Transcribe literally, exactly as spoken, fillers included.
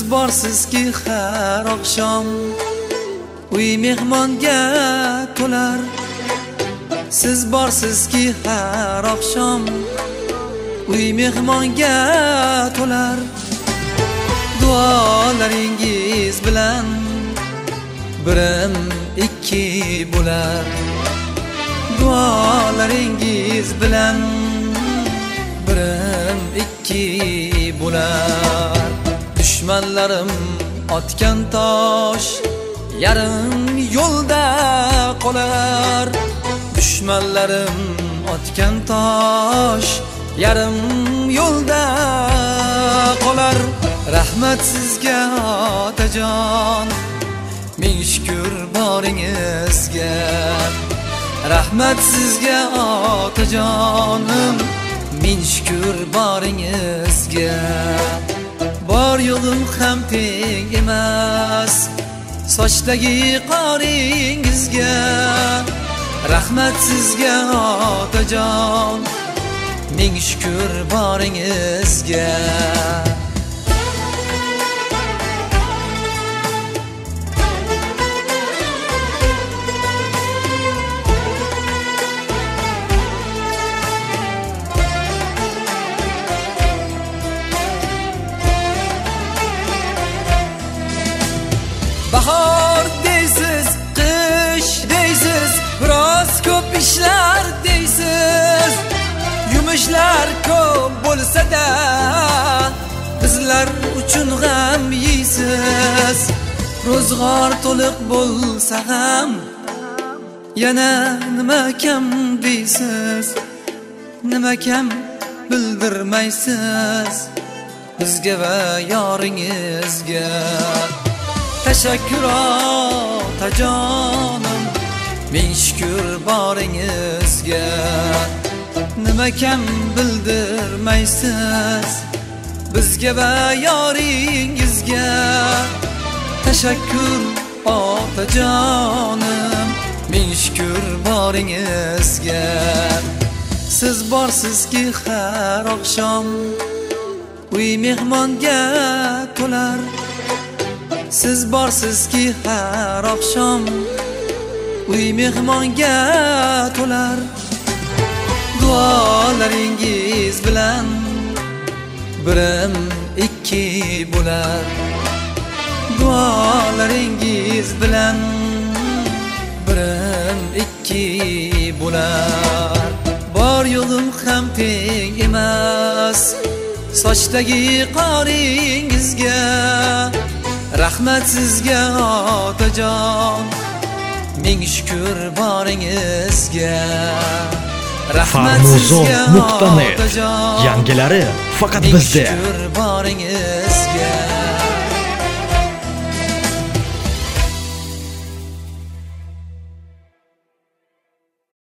borsizki har oqshom uy mehmonga to'lar. Siz borsizki har oqshom uy mehmonga to'lar. Duolaringiz bilan birim ikki bo'lar. Duolaringiz bilan birim ikki bo'lar. Düşmanlarım otgan tosh yarim yo'lda qolar. Düşmanlarım otgan tosh yarim yo'lda qolar. Rahmat sizga otajon, ming shukr boringizga. Rahmat sizga otajonim, ming shukr boringizga. Bor yo'g'im ham teng emas sochdagi qoringizga. Rahmat sizga otajon, ming shukr boringizga. Bahor deysiz, qish deysiz, biroz ko'p ishlar deysiz. Yumushlar ko'p bo'lsa-da bizlar uchun g'am yeysiz. Ro'zg'or to'liq bo'lsa ham yana nima kam deysiz. Nima kam bildirmaysiz bizga va yoringizga. Teşekkür otajonim, ming shukr boringizga. Nima kam bildirmaysiz bizga va yoringizga. Teşekkür otajonim, ming shukr boringizga. Siz borsizki har oqshom uy mehmonga to'lar. Siz borsizki har oqshom uy mehmonga to'lar. Duolaringiz bilan birim ikki bo'lar. Duolaringiz bilan birim ikki bo'lar. Bor yo'g'im ham teng emas sochdagi qoringizga. Rahmat sizga otajon, ming shukr boringizga. Rahmat sizga otajon, yangilari faqat bizda. Ming shukr boringizga.